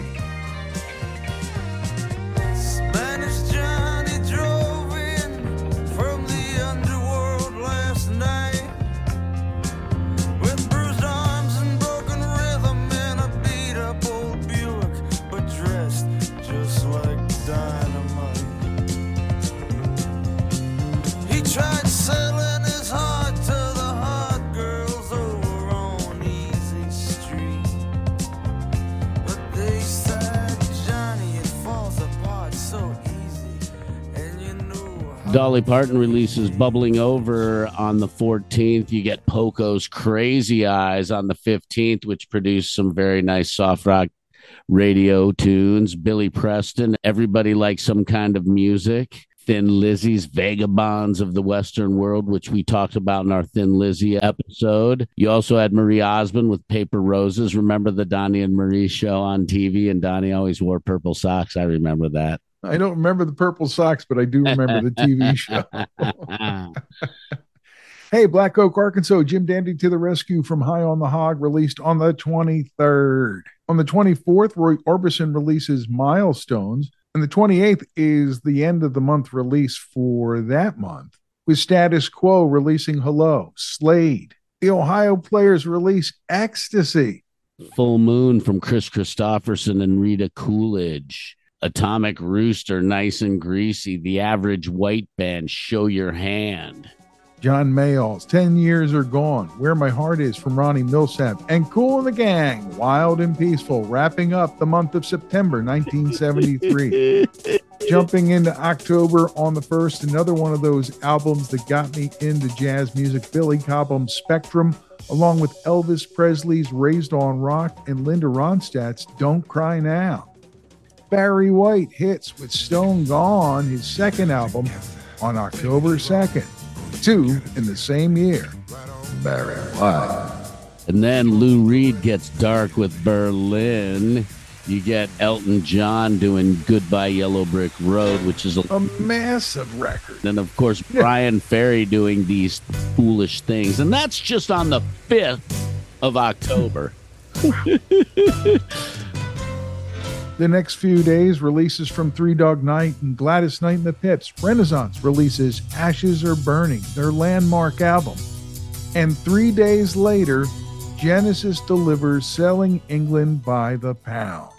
Spanish Johnny drove in from the underworld last night with bruised arms and broken rhythm and a beat up old Buick, but dressed just like dynamite. He tried selling his heart to the hot girls over on Easy Street, but they said, Johnny, it falls apart so easy, and you know. Dolly Parton releases Bubbling Over on the 14th. You get Poco's Crazy Eyes on the 15th, which produced some very nice soft rock radio tunes. Billy Preston, Everybody Likes Some Kind of Music. Thin Lizzy's Vagabonds of the Western World, which we talked about in our Thin Lizzy episode. You also had Marie Osmond with Paper Roses. Remember the Donnie and Marie show on TV? And Donnie always wore purple socks. I remember that. I don't remember the purple socks, but I do remember the TV show. Hey, Black Oak, Arkansas, Jim Dandy to the Rescue from High on the Hog, released on the 23rd. On the 24th, Roy Orbison releases Milestones. And the 28th is the end of the month release for that month, with Status Quo releasing Hello, Slade. The Ohio Players release Ecstasy. Full Moon from Chris Christopherson and Rita Coolidge. Atomic Rooster, Nice and Greasy. The Average White Band, Show Your Hand. John Mayall's 10 Years Are Gone, Where My Heart Is from Ronnie Millsap, and Kool and the Gang, Wild and Peaceful, wrapping up the month of September 1973. Jumping into October on the 1st, another one of those albums that got me into jazz music, Billy Cobham's Spectrum, along with Elvis Presley's Raised on Rock and Linda Ronstadt's Don't Cry Now. Barry White hits with Stone Gone, his second album, on October 2nd. 2 in the same year. Barry White. And then Lou Reed gets dark with Berlin. You get Elton John doing Goodbye Yellow Brick Road, which is a massive record. And of course, Brian Ferry doing These Foolish Things. And that's just on the 5th of October. The next few days, releases from Three Dog Night and Gladys Knight and the Pips. Renaissance releases Ashes Are Burning, their landmark album. And 3 days later, Genesis delivers Selling England by the Pound.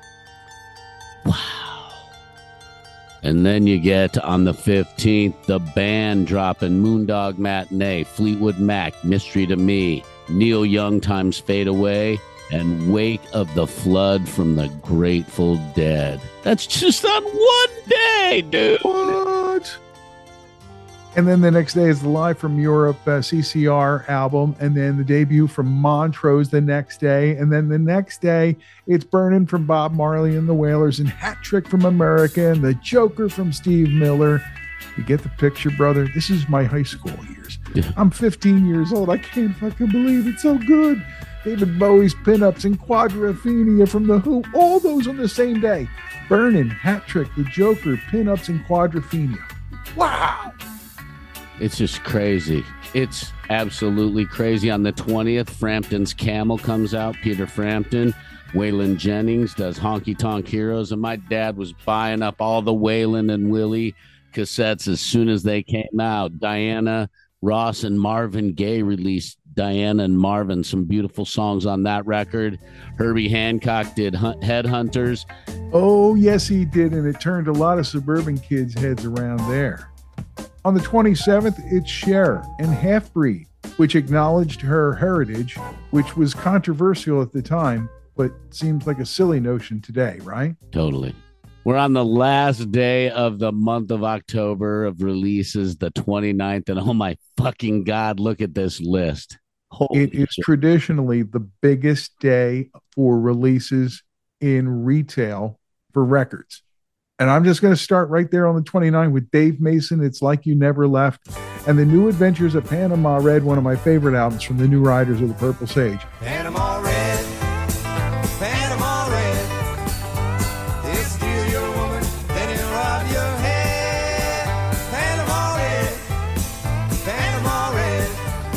Wow. And then you get on the 15th, the band dropping Moondog Matinee, Fleetwood Mac, Mystery to Me, Neil Young Times Fade Away, and Wake of the Flood from the Grateful Dead. That's just on one day, dude. What? And then the next day is the Live from Europe CCR album, and then the debut from Montrose the next day, and then the next day it's Burnin' from Bob Marley and the Wailers, and Hat Trick from America, and The Joker from Steve Miller. You get the picture, brother? This is my high school years. Yeah. I'm 15 years old. I can't fucking believe it's so good. David Bowie's Pinups and Quadrophenia from The Who, all those on the same day. Burnin', Hat Trick, The Joker, Pinups, and Quadrophenia. Wow! It's just crazy. It's absolutely crazy. On the 20th, Frampton's Camel comes out, Peter Frampton. Waylon Jennings does Honky Tonk Heroes, and my dad was buying up all the Waylon and Willie cassettes as soon as they came out. Diana Ross and Marvin Gaye released Diana and Marvin, some beautiful songs on that record. Herbie Hancock did Headhunters. Oh, yes, he did, and it turned a lot of suburban kids' heads around there. On the 27th, it's Cher and Half Breed, which acknowledged her heritage, which was controversial at the time, but seems like a silly notion today, right? Totally. We're on the last day of the month of October of releases, the 29th, and oh my fucking God, look at this list. Holy it is shit. Traditionally the biggest day for releases in retail for records. And I'm just going to start right there on the 29th with Dave Mason, It's Like You Never Left, and The New Adventures of Panama Red, one of my favorite albums from the New Riders of the Purple Sage. Panama Red, Panama Red, he'll steal your woman, then he'll rob your head. Panama Red, Panama Red,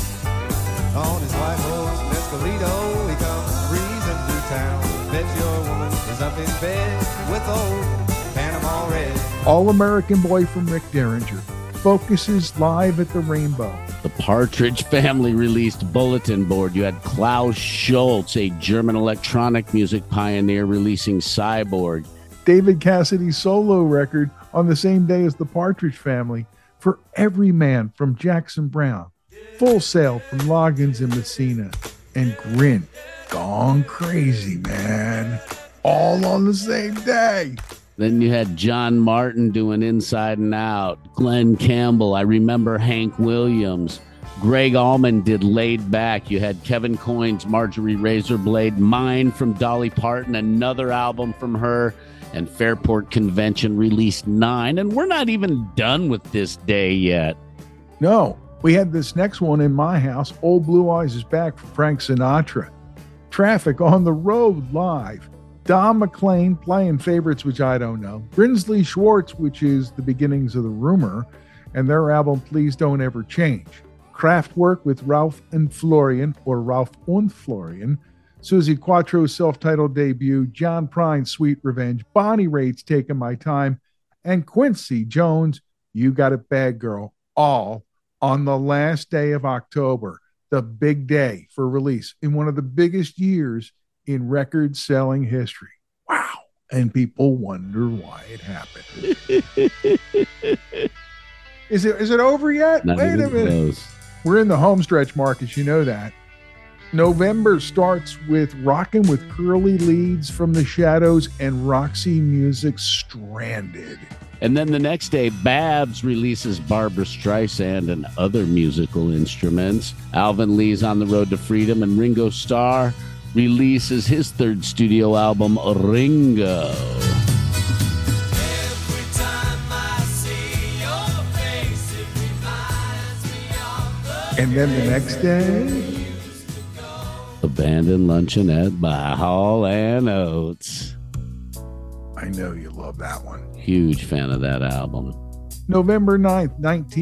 on his white horse, Mescalito, he comes breezing through town. Bet your woman is up in bed with old Panama Red. All-American Boy from Rick Derringer focuses live at the Rainbow. The Partridge Family released Bulletin Board. You had Klaus Schultz, a German electronic music pioneer, releasing Cyborg. David Cassidy's solo record on the same day as the Partridge Family, For Every Man from Jackson Browne, Full Sail from Loggins and Messina, and Grin, Gone Crazy, man. All on the same day. Then you had John Martin doing Inside and Out. Glenn Campbell. I remember Hank Williams. Greg Allman did Laid Back. You had Kevin Coyne's Marjorie Razorblade. Mine from Dolly Parton, another album from her. And Fairport Convention released 9. And we're not even done with this day yet. No, we had this next one in my house. Old Blue Eyes is back for Frank Sinatra. Traffic on the Road live. Don McLean playing favorites, which I don't know. Brinsley Schwartz, which is the beginnings of the rumor, and their album Please Don't Ever Change. Kraftwerk with Ralph and Florian, or Ralph und Florian. Susie Quattro's self-titled debut. John Prine's Sweet Revenge. Bonnie Raitt's Taking My Time. And Quincy Jones, You Got It Bad Girl. All on the last day of October. The big day for release in one of the biggest years in record selling history. Wow. And people wonder why it happened. Is it over yet? Not Wait a even minute. close. We're in the home stretch, Marcus. You know that. November starts with Rockin' with Curly Leads from the Shadows and Roxy Music's Stranded. And then the next day, Babs releases Barbra Streisand and other musical instruments. Alvin Lee's On the Road to Freedom, and Ringo Starr releases his third studio album, Ringo. And then the next day, Abandoned Luncheonette by Hall and Oates. I know you love that one. Huge fan of that album. November 9th,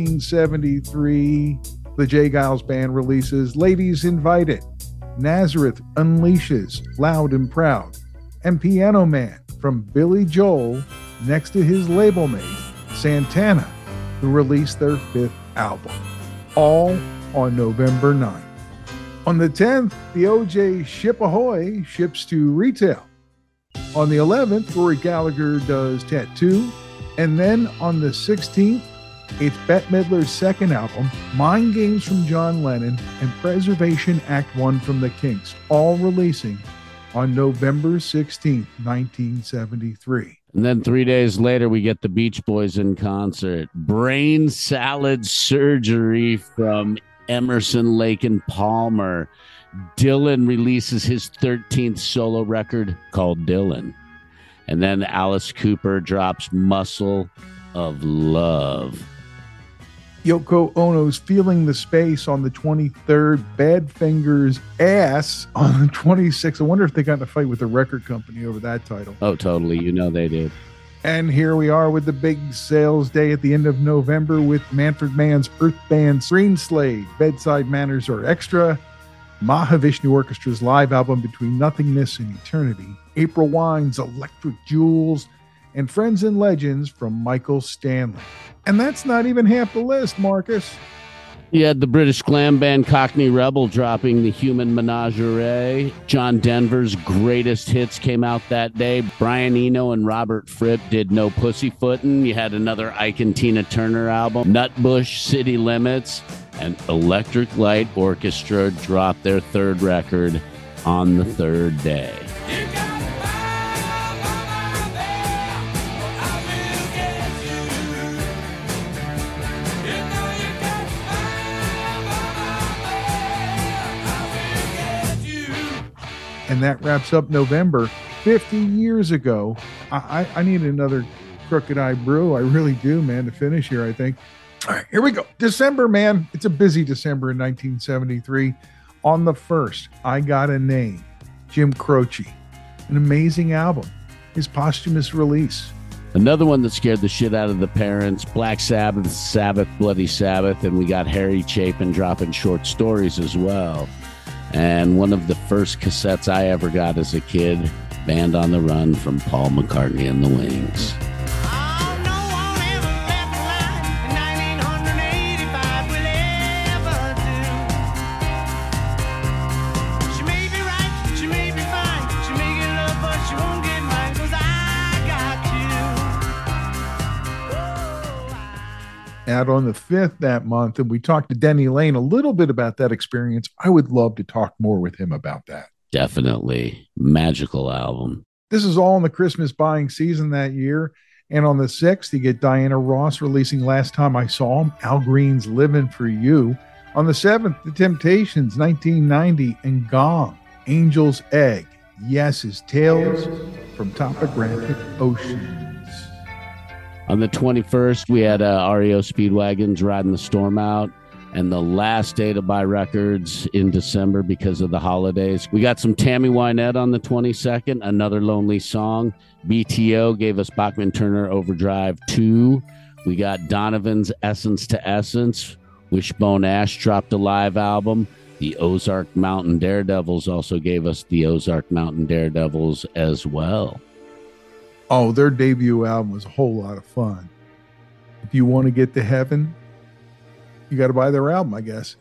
1973, the J. Giles Band releases Ladies Invited. Nazareth unleashes Loud and Proud. And Piano Man from Billy Joel next to his label mate, Santana, who released their 5th album. All on November 9th. On the 10th, the OJ Ship Ahoy ships to retail. On the 11th, Rory Gallagher does Tattoo. And then on the 16th, it's Bette Midler's second album, Mind Games from John Lennon, and Preservation Act 1 from the Kinks, all releasing on November 16th, 1973. And then 3 days later, we get the Beach Boys in concert. Brain Salad Surgery from Emerson, Lake and Palmer. Dylan releases his 13th solo record called Dylan. And then Alice Cooper drops Muscle of Love. Yoko Ono's Feeling the Space on the 23rd. Badfinger's Ass on the 26th. I wonder if they got in a fight with the record company over that title. Oh, totally. You know they did. And here we are with the big sales day at the end of November with Manfred Mann's Earth Band's Green Slade, Bedside Manners Are Extra, Mahavishnu Orchestra's live album Between Nothingness and Eternity, April Wine's Electric Jewels, and Friends and Legends from Michael Stanley. And that's not even half the list, Marcus. You had the British glam band Cockney Rebel dropping The Human Menagerie. John Denver's greatest hits came out that day. Brian Eno and Robert Fripp did No Pussyfootin'. You had another Ike and Tina Turner album. Nutbush, City Limits, and Electric Light Orchestra dropped their third record on the third day. And that wraps up November. 50 years ago, I need another Crooked Eye Brew. I really do, man, to finish here, I think. All right, here we go. December, man. It's a busy December in 1973. On the 1st, I Got a Name. Jim Croce. An amazing album. His posthumous release. Another one that scared the shit out of the parents, Black Sabbath, Sabbath, Bloody Sabbath, and we got Harry Chapin dropping short stories as well. And one of the first cassettes I ever got as a kid, Band on the Run from Paul McCartney and the Wings. Out on the 5th that month, and we talked to Denny Lane a little bit about that experience. I would love to talk more with him about that. Definitely. Magical album. This is all in the Christmas buying season that year. And on the 6th, you get Diana Ross releasing Last Time I Saw Him, Al Green's Living for You. On the 7th, The Temptations, 1990, and Gong, Angel's Egg, Yes's Tales from Topographic Oceans. On the 21st, we had REO Speedwagons Riding the Storm Out. And the last day to buy records in December because of the holidays. We got some Tammy Wynette on the 22nd, Another Lonely Song. BTO gave us Bachman Turner Overdrive 2. We got Donovan's Essence to Essence. Wishbone Ash dropped a live album. The Ozark Mountain Daredevils also gave us the Ozark Mountain Daredevils as well. Oh, their debut album was a whole lot of fun. If you want to get to heaven, you got to buy their album, I guess.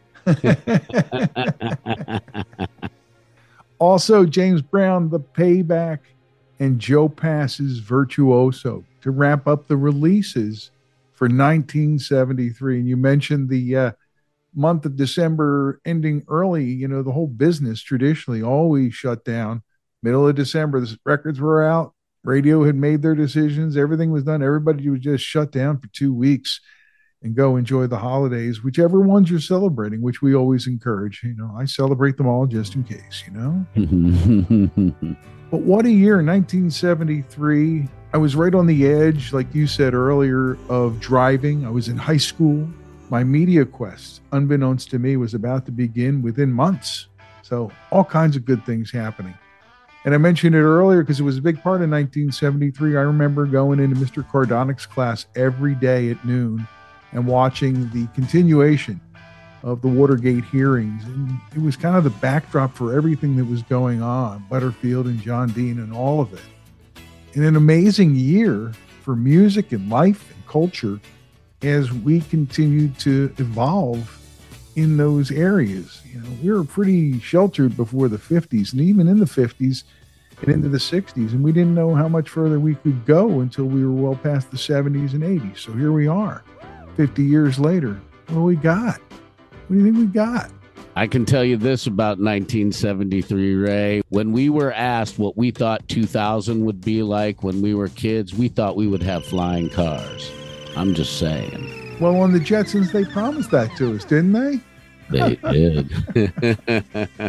Also, James Brown, The Payback, and Joe Pass's Virtuoso to wrap up the releases for 1973. And you mentioned the month of December ending early. You know, the whole business traditionally always shut down. Middle of December, the records were out. Radio had made their decisions. Everything was done. Everybody was just shut down for 2 weeks and go enjoy the holidays, whichever ones you're celebrating, which we always encourage. You know, I celebrate them all just in case, you know. But what a year, 1973. I was right on the edge, like you said earlier, of driving. I was in high school. My media quest, unbeknownst to me, was about to begin within months. So all kinds of good things happening. And I mentioned it earlier because it was a big part of 1973. I remember going into Mr. Cardonic's class every day at noon and watching the continuation of the Watergate hearings. And it was kind of the backdrop for everything that was going on, Butterfield and John Dean and all of it. And an amazing year for music and life and culture as we continued to evolve in those areas. You know, we were pretty sheltered before the 50s, and even in the 50s and into the 60s, and we didn't know how much further we could go until we were well past the 70s and 80s. So here we are. 50 years later, what do we got? What do you think we got? I can tell you this about 1973, Ray. When we were asked what we thought 2000 would be like when we were kids, we thought we would have flying cars. I'm just saying. Well, on the Jetsons, they promised that to us, didn't they? They did.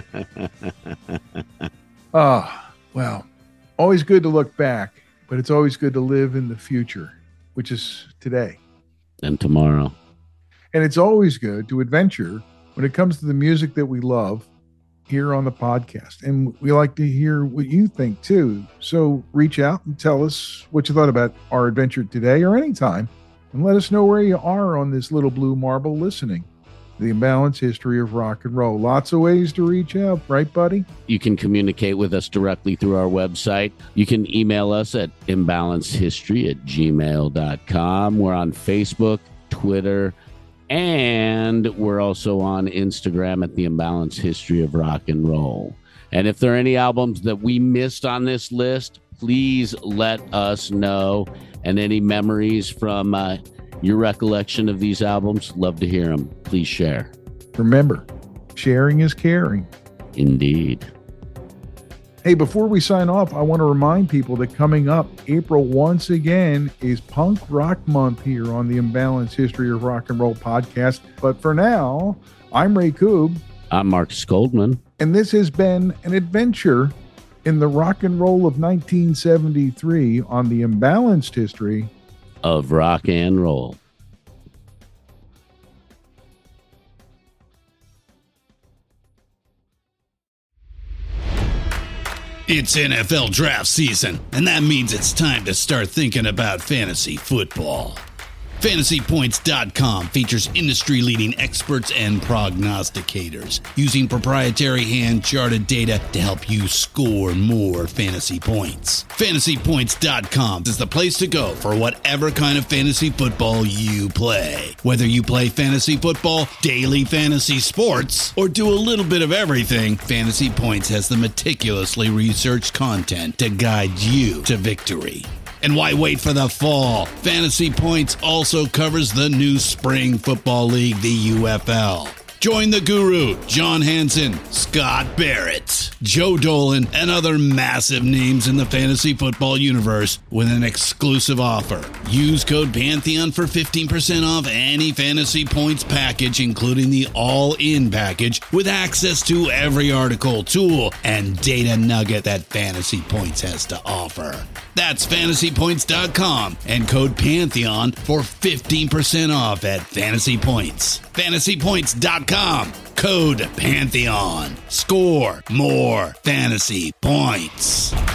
Well, always good to look back, but it's always good to live in the future, which is today. And tomorrow. And it's always good to adventure when it comes to the music that we love here on the podcast. And we like to hear what you think too. So reach out and tell us what you thought about our adventure today or anytime. And let us know where you are on this little blue marble listening. The Imbalanced History of Rock and Roll. Lots of ways to reach out, right, buddy? You can communicate with us directly through our website. You can email us at imbalancedhistory@gmail.com. We're on Facebook, Twitter, and we're also on Instagram at The Imbalanced History of Rock and Roll. And if there are any albums that we missed on this list, please let us know. And any memories from your recollection of these albums, love to hear them. Please share. Remember, sharing is caring. Indeed. Hey, before we sign off, I want to remind people that coming up April once again is Punk Rock Month here on the Imbalanced History of Rock and Roll podcast. But for now, I'm Ray Koob. I'm Marcus Goldman. And this has been an adventure in the rock and roll of 1973 on the Imbalanced History of Rock and Roll. It's NFL draft season, and that means it's time to start thinking about fantasy football. FantasyPoints.com features industry-leading experts and prognosticators using proprietary hand-charted data to help you score more fantasy points. FantasyPoints.com is the place to go for whatever kind of fantasy football you play. Whether you play fantasy football, daily fantasy sports, or do a little bit of everything, Fantasy Points has the meticulously researched content to guide you to victory. And why wait for the fall? Fantasy Points also covers the new spring football league, the UFL. Join the guru, John Hansen, Scott Barrett, Joe Dolan, and other massive names in the fantasy football universe with an exclusive offer. Use code Pantheon for 15% off any Fantasy Points package, including the all-in package, with access to every article, tool, and data nugget that Fantasy Points has to offer. That's fantasypoints.com and code Pantheon for 15% off at Fantasy Points. Fantasypoints.com, code Pantheon. Score more fantasy points.